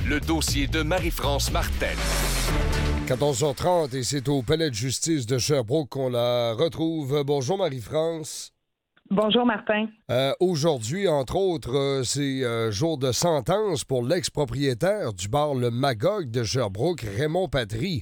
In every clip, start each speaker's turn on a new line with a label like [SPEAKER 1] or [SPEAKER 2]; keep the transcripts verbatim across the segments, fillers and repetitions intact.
[SPEAKER 1] Le dossier de Marie-France Martel.
[SPEAKER 2] quatorze heures trente et c'est au palais de justice de Sherbrooke qu'on la retrouve. Bonjour Marie-France.
[SPEAKER 3] Bonjour Martin.
[SPEAKER 2] Euh, aujourd'hui, entre autres, euh, c'est euh, jour de sentence pour l'ex-propriétaire du bar Le Magog de Sherbrooke, Raymond Patry.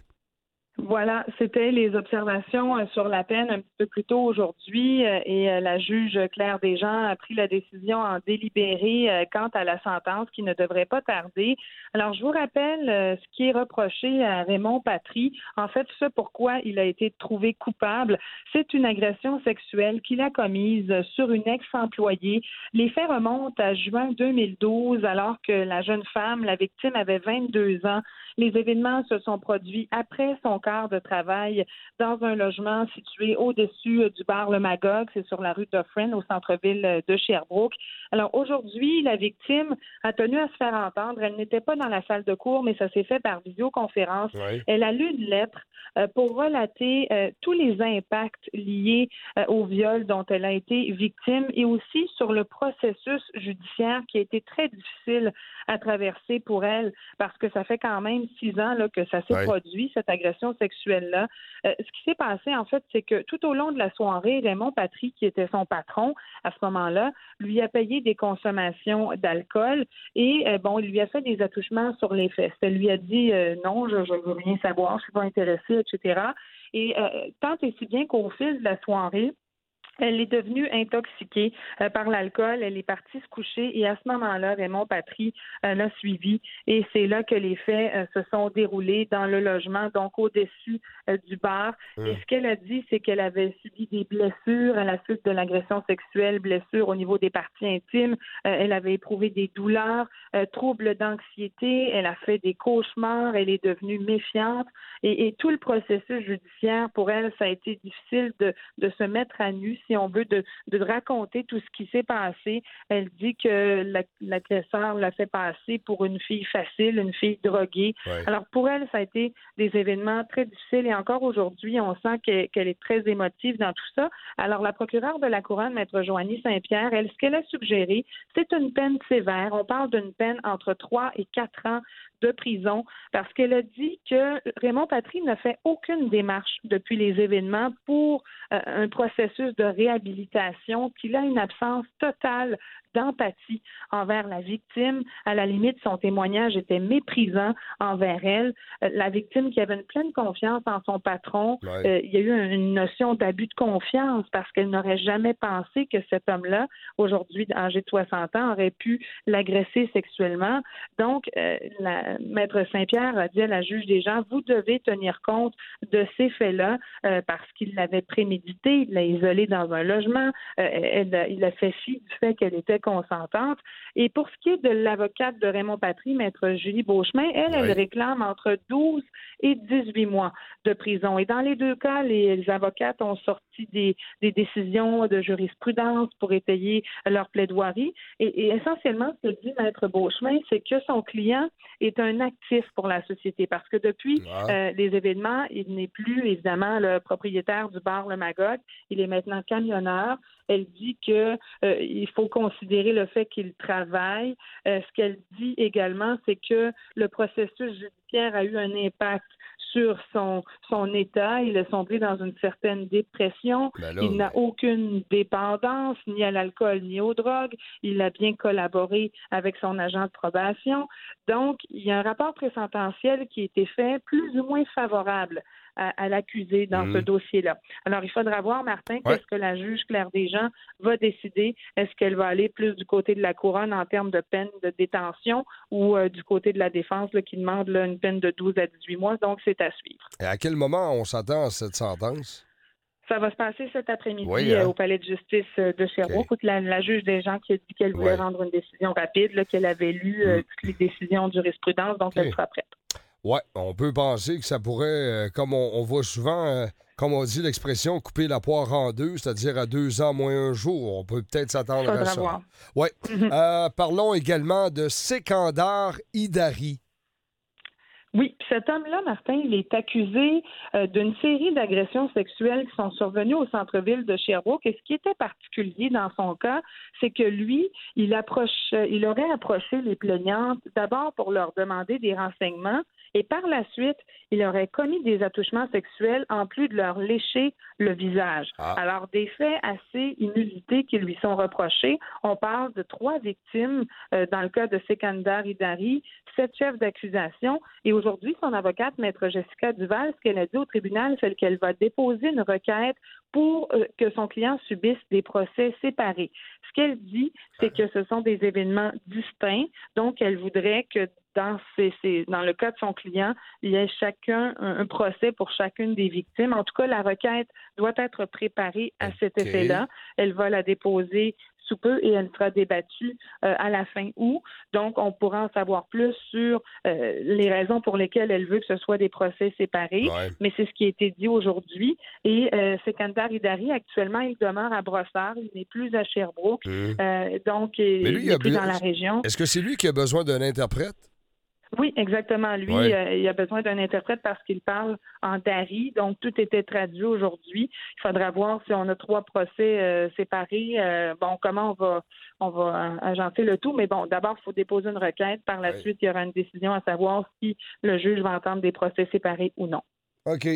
[SPEAKER 3] Voilà, c'était les observations euh, sur la peine un petit peu plus tôt aujourd'hui euh, et euh, la juge Claire Desjean a pris la décision en délibéré euh, quant à la sentence qui ne devrait pas tarder. Alors, je vous rappelle euh, ce qui est reproché à Raymond Patry. En fait, ce pourquoi il a été trouvé coupable, c'est une agression sexuelle qu'il a commise sur une ex-employée. Les faits remontent à juin deux mille douze, alors que la jeune femme, la victime, avait vingt-deux ans. Les événements se sont produits après son quart de travail dans un logement situé au-dessus du bar Le Magog, c'est sur la rue Dufferin, au centre-ville de Sherbrooke. Alors aujourd'hui, la victime a tenu à se faire entendre. Elle n'était pas dans la salle de cours, mais ça s'est fait par visioconférence.
[SPEAKER 2] Oui.
[SPEAKER 3] Elle a lu une lettre euh, pour relater euh, tous les impacts liés euh, au viol dont elle a été victime et aussi sur le processus judiciaire qui a été très difficile à traverser pour elle parce que ça fait quand même six ans là, que ça s'est
[SPEAKER 2] Oui.
[SPEAKER 3] produit, cette agression sexuelle-là. Euh, ce qui s'est passé, en fait, c'est que tout au long de la soirée, Raymond Patry, qui était son patron à ce moment-là, lui a payé des consommations d'alcool et, euh, bon, il lui a fait des attouchements sur les fesses. Elle lui a dit euh, non, je ne veux rien savoir, je suis pas intéressée, et cetera. Et euh, tant et si bien qu'au fil de la soirée, elle est devenue intoxiquée euh, par l'alcool. Elle est partie se coucher et à ce moment-là, Raymond Patry euh, l'a suivie et c'est là que les faits euh, se sont déroulés dans le logement, donc au-dessus euh, du bar.
[SPEAKER 2] Mmh.
[SPEAKER 3] Et ce qu'elle a dit, c'est qu'elle avait subi des blessures à la suite de l'agression sexuelle, blessures au niveau des parties intimes. Euh, elle avait éprouvé des douleurs, euh, troubles d'anxiété. Elle a fait des cauchemars. Elle est devenue méfiante et, et tout le processus judiciaire pour elle, ça a été difficile de, de se mettre à nu, si on veut, de, de raconter tout ce qui s'est passé. Elle dit que la, l'agresseur l'a fait passer pour une fille facile, une fille droguée.
[SPEAKER 2] Ouais.
[SPEAKER 3] Alors, pour elle, ça a été des événements très difficiles et encore aujourd'hui, on sent qu'elle, qu'elle est très émotive dans tout ça. Alors, la procureure de la Couronne, Maître Joanie Saint-Pierre, elle, ce qu'elle a suggéré, c'est une peine sévère. On parle d'une peine entre trois et quatre ans de prison parce qu'elle a dit que Raymond Patry n'a fait aucune démarche depuis les événements pour euh, un processus de réhabilitation, qu'il a une absence totale d'empathie envers la victime. À la limite, son témoignage était méprisant envers elle. Euh, la victime qui avait une pleine confiance en son patron,
[SPEAKER 2] Ouais.
[SPEAKER 3] euh, il y a eu une notion d'abus de confiance parce qu'elle n'aurait jamais pensé que cet homme-là, aujourd'hui âgé de soixante ans, aurait pu l'agresser sexuellement. Donc, euh, la Maître Saint-Pierre a dit à la juge des gens, vous devez tenir compte de ces faits-là euh, parce qu'il l'avait prémédité, il l'a isolée dans un logement, euh, elle, il a fait fi du fait qu'elle était consentante. Et pour ce qui est de l'avocate de Raymond Patry, Maître Julie Beauchemin, elle,
[SPEAKER 2] Oui.
[SPEAKER 3] elle réclame entre douze et dix-huit mois de prison. Et dans les deux cas, les, les avocates ont sorti des, des décisions de jurisprudence pour étayer leur plaidoirie. Et, et essentiellement, ce que dit Maître Beauchemin, c'est que son client est un actif pour la société parce que depuis
[SPEAKER 2] Ah.
[SPEAKER 3] euh, les événements, il n'est plus évidemment le propriétaire du bar Le Magog, il est maintenant camionneur. Elle dit que euh, il faut considérer le fait qu'il travaille. Euh, ce qu'elle dit également, c'est que le processus judiciaire a eu un impact sur son, son état. Il est sombré dans une certaine dépression.
[SPEAKER 2] Ben là,
[SPEAKER 3] il n'a
[SPEAKER 2] mais-
[SPEAKER 3] aucune dépendance, ni à l'alcool, ni aux drogues. Il a bien collaboré avec son agent de probation. Donc, il y a un rapport présententiel qui a été fait plus ou moins favorable à, à l'accusé dans
[SPEAKER 2] Mhm.
[SPEAKER 3] ce dossier-là. Alors, il faudra voir, Martin,
[SPEAKER 2] Ouais.
[SPEAKER 3] qu'est-ce que la juge Claire Desjean va décider. Est-ce qu'elle va aller plus du côté de la couronne en termes de peine de détention ou euh, du côté de la défense là, qui demande là, une peine de douze à dix-huit mois? Donc, c'est à suivre.
[SPEAKER 2] Et à quel moment on s'attend à cette sentence?
[SPEAKER 3] Ça va se passer cet après-midi
[SPEAKER 2] Oui, hein?
[SPEAKER 3] euh, au palais de justice euh, de Sherbrooke.
[SPEAKER 2] OK.
[SPEAKER 3] La, la juge des gens qui a dit qu'elle voulait
[SPEAKER 2] Ouais.
[SPEAKER 3] rendre une décision rapide, là, qu'elle avait lu euh,
[SPEAKER 2] Mm.
[SPEAKER 3] toutes les décisions de jurisprudence, donc
[SPEAKER 2] OK.
[SPEAKER 3] elle sera prête.
[SPEAKER 2] Ouais, on peut penser que ça pourrait, euh, comme on, on voit souvent, euh, comme on dit l'expression, couper la poire en deux, c'est-à-dire à deux ans moins un jour. On peut peut-être s'attendre à
[SPEAKER 3] Faudra
[SPEAKER 2] ça.
[SPEAKER 3] voir.
[SPEAKER 2] Ouais.
[SPEAKER 3] Mhm.
[SPEAKER 2] Euh, parlons également de Sikandar Idari.
[SPEAKER 3] Oui, puis cet homme-là, Martin, il est accusé euh, d'une série d'agressions sexuelles qui sont survenues au centre-ville de Sherbrooke. Et ce qui était particulier dans son cas, c'est que lui, il approche, il aurait approché les plaignantes d'abord pour leur demander des renseignements et par la suite, il aurait commis des attouchements sexuels en plus de leur lécher le visage.
[SPEAKER 2] Ah.
[SPEAKER 3] Alors, des faits assez inusités qui lui sont reprochés. On parle de trois victimes euh, dans le cas de Sekandar Idari, sept chefs d'accusation. Et aujourd'hui, son avocate, maître Jessica Duval, ce qu'elle a dit au tribunal, c'est qu'elle va déposer une requête pour euh, que son client subisse des procès séparés. Ce qu'elle dit, c'est que ce sont des événements distincts. Donc, elle voudrait que dans, ces, ces, dans le cas de son client, il y ait chacun un, un procès pour chacune des victimes. En tout cas, la requête doit être préparée à cet
[SPEAKER 2] OK.
[SPEAKER 3] effet-là. Elle va la déposer sous peu et elle sera débattue euh, à la fin août. Donc, on pourra en savoir plus sur euh, les raisons pour lesquelles elle veut que ce soit des procès séparés.
[SPEAKER 2] Ouais.
[SPEAKER 3] Mais c'est ce qui a été dit aujourd'hui. Et euh, Sekandar Idari, actuellement, il demeure à Brossard. Il n'est plus à Sherbrooke.
[SPEAKER 2] Mmh.
[SPEAKER 3] Euh, donc,
[SPEAKER 2] Mais
[SPEAKER 3] il
[SPEAKER 2] lui, il
[SPEAKER 3] n'est
[SPEAKER 2] a
[SPEAKER 3] plus
[SPEAKER 2] be-
[SPEAKER 3] dans la région.
[SPEAKER 2] Est-ce que c'est lui qui a besoin d'un interprète?
[SPEAKER 3] Oui, exactement. Lui,
[SPEAKER 2] Ouais.
[SPEAKER 3] euh, il a besoin d'un interprète parce qu'il parle en dari, donc tout était traduit aujourd'hui. Il faudra voir si on a trois procès euh, séparés. Euh, bon, comment on va on va euh, agencer le tout, mais bon, d'abord, il faut déposer une requête. Par la
[SPEAKER 2] Ouais.
[SPEAKER 3] suite, il y aura une décision à savoir si le juge va entendre des procès séparés ou non.
[SPEAKER 2] OK.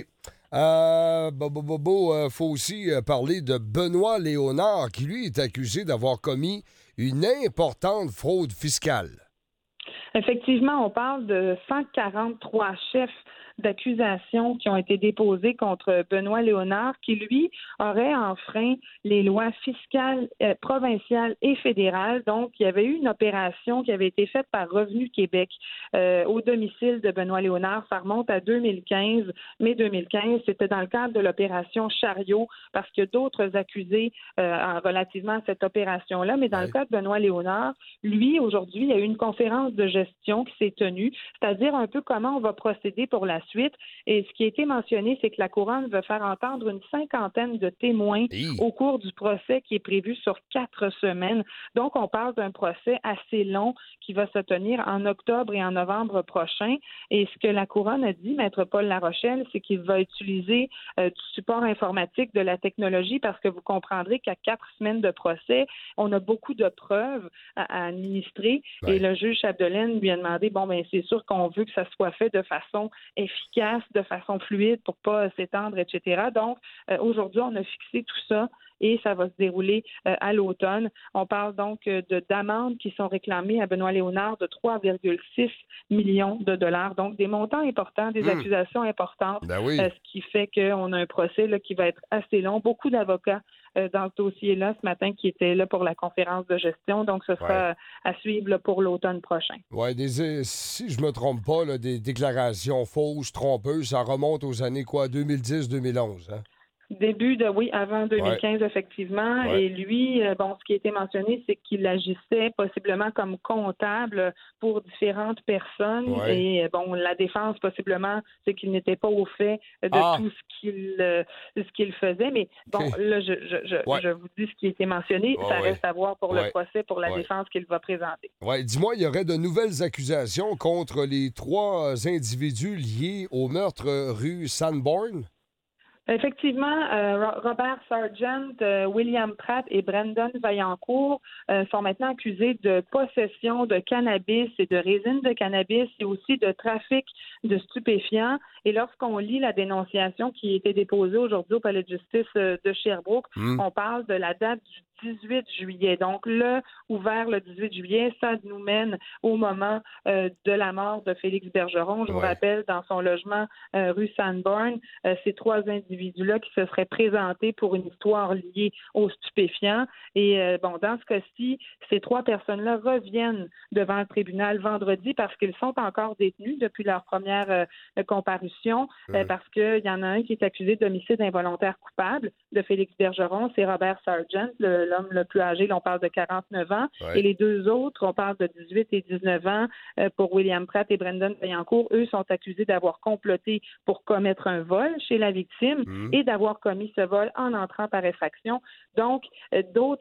[SPEAKER 2] Euh, Bobo Bobo, euh, faut aussi euh, parler de Benoît Léonard, qui lui est accusé d'avoir commis une importante fraude fiscale.
[SPEAKER 3] Effectivement, on parle de cent quarante-trois chefs d'accusation qui ont été déposés contre Benoît Léonard, qui, lui, aurait enfreint les lois fiscales euh, provinciales et fédérales. Donc, il y avait eu une opération qui avait été faite par Revenu Québec euh, au domicile de Benoît Léonard. Ça remonte à deux mille quinze, mai deux mille quinze. C'était dans le cadre de l'opération Chariot, parce qu'il y a d'autres accusés euh, relativement à cette opération-là. Mais dans
[SPEAKER 2] Ouais.
[SPEAKER 3] le cas de Benoît Léonard, lui, aujourd'hui, il y a eu une conférence de gestion qui s'est tenue, c'est-à-dire un peu comment on va procéder pour la suite. Et ce qui a été mentionné, c'est que la Couronne veut faire entendre une cinquantaine de témoins
[SPEAKER 2] Hi.
[SPEAKER 3] au cours du procès qui est prévu sur quatre semaines. Donc, on parle d'un procès assez long qui va se tenir en octobre et en novembre prochain. Et ce que la Couronne a dit, Maître Paul Larochelle, c'est qu'il va utiliser euh, du support informatique, de la technologie, parce que vous comprendrez qu'à quatre semaines de procès, on a beaucoup de preuves à, à administrer.
[SPEAKER 2] Ouais.
[SPEAKER 3] Et le juge Chapdelaine lui a demandé, bon, ben c'est sûr qu'on veut que ça soit fait de façon efficace, de façon fluide pour pas s'étendre, et cetera. Donc, euh, aujourd'hui, on a fixé tout ça et ça va se dérouler euh, à l'automne. On parle donc euh, de d'amendes qui sont réclamées à Benoît Léonard de trois virgule six millions de dollars. Donc, des montants importants, des
[SPEAKER 2] Mmh.
[SPEAKER 3] accusations importantes,
[SPEAKER 2] Ben oui.
[SPEAKER 3] euh, ce qui fait qu'on a un procès là, qui va être assez long. Beaucoup d'avocats euh, dans ce dossier-là ce matin qui étaient là pour la conférence de gestion. Donc, ce sera
[SPEAKER 2] Ouais.
[SPEAKER 3] euh, à suivre là, pour l'automne prochain.
[SPEAKER 2] Ouais, des, euh, si je me trompe pas, là, des déclarations fausses, trompeuses, ça remonte aux années quoi, deux mille dix deux mille onze, hein?
[SPEAKER 3] Début de, oui, avant deux mille quinze, effectivement.
[SPEAKER 2] Ouais.
[SPEAKER 3] Et lui, euh, bon, ce qui a été mentionné, c'est qu'il agissait possiblement comme comptable pour différentes personnes.
[SPEAKER 2] Ouais.
[SPEAKER 3] Et, euh, bon, la défense, possiblement, c'est qu'il n'était pas au fait de
[SPEAKER 2] Ah.
[SPEAKER 3] tout ce qu'il euh, ce qu'il faisait. Mais, bon,
[SPEAKER 2] OK.
[SPEAKER 3] là, je, je, je,
[SPEAKER 2] Ouais.
[SPEAKER 3] je vous dis ce qui a été mentionné.
[SPEAKER 2] Ouais,
[SPEAKER 3] Ça
[SPEAKER 2] ouais.
[SPEAKER 3] reste à voir pour
[SPEAKER 2] Ouais.
[SPEAKER 3] le procès, pour la
[SPEAKER 2] Ouais.
[SPEAKER 3] défense qu'il va présenter.
[SPEAKER 2] Ouais, dis-moi, il y aurait de nouvelles accusations contre les trois individus liés au meurtre euh, rue Sanborn?
[SPEAKER 3] Effectivement, euh, Ro- Robert Sargent, euh, William Pratt et Brandon Vaillancourt euh, sont maintenant accusés de possession de cannabis et de résine de cannabis et aussi de trafic de stupéfiants. Et lorsqu'on lit la dénonciation qui a été déposée aujourd'hui au Palais de justice euh, de Sherbrooke,
[SPEAKER 2] Hmm.
[SPEAKER 3] on parle de la date du dix-huit juillet. Donc, là, ouvert le dix-huit juillet, ça nous mène au moment euh, de la mort de Félix Bergeron. Je vous
[SPEAKER 2] Ouais.
[SPEAKER 3] rappelle, dans son logement euh, rue Sanborn, euh, ces trois individus-là qui se seraient présentés pour une histoire liée aux stupéfiants. Et euh, bon, dans ce cas-ci, ces trois personnes-là reviennent devant le tribunal vendredi parce qu'ils sont encore détenus depuis leur première euh, comparution, euh,
[SPEAKER 2] Mm.
[SPEAKER 3] parce qu'il y en a un qui est accusé d'homicide involontaire coupable de Félix Bergeron, c'est Robert Sargent, le, l'homme le plus âgé, là, on parle de quarante-neuf ans,
[SPEAKER 2] Ouais.
[SPEAKER 3] et les deux autres, on parle de dix-huit et dix-neuf ans, euh, pour William Pratt et Brandon Vaillancourt, eux sont accusés d'avoir comploté pour commettre un vol chez la victime
[SPEAKER 2] Mm.
[SPEAKER 3] et d'avoir commis ce vol en entrant par effraction. Donc, euh, d'autres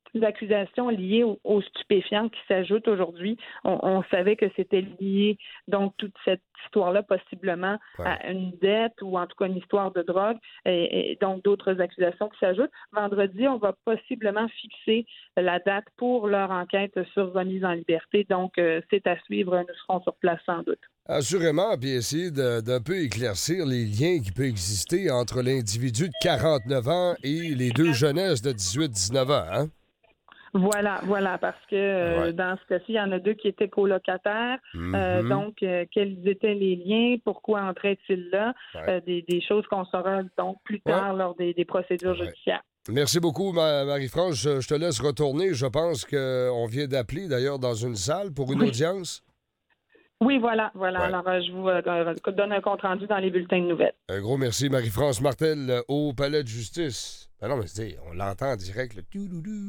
[SPEAKER 3] accusations liées aux, aux stupéfiants qui s'ajoutent aujourd'hui. On, on savait que c'était lié, donc, toute cette histoire-là, possiblement, ouais. à une dette ou en tout cas une histoire de drogue, et, et donc d'autres accusations qui s'ajoutent. Vendredi, on va possiblement fixer la date pour leur enquête sur remise en liberté. Donc, euh, c'est à suivre. Nous serons sur place sans doute.
[SPEAKER 2] Assurément, puis essayer de, d'un peu éclaircir les liens qui peuvent exister entre l'individu de quarante-neuf ans et les deux jeunesses de dix-huit dix-neuf ans, hein?
[SPEAKER 3] Voilà, voilà, parce que euh, ouais. dans ce cas-ci, il y en a deux qui étaient colocataires. Mm-hmm. Euh, donc, euh, quels étaient les liens? Pourquoi entraient-ils là? Ouais. Euh, des, des choses qu'on saura donc plus tard ouais. lors des, des procédures ouais. judiciaires.
[SPEAKER 2] Merci beaucoup, Marie-France. Je, je te laisse retourner. Je pense qu'on vient d'appeler, d'ailleurs, dans une salle pour une oui. audience.
[SPEAKER 3] Oui, voilà, voilà. Ouais. Alors, euh, je vous euh, donne un compte-rendu dans les bulletins de nouvelles.
[SPEAKER 2] Un gros merci, Marie-France Martel, au Palais de justice. Ben non, mais on l'entend en direct, le tout-doudou.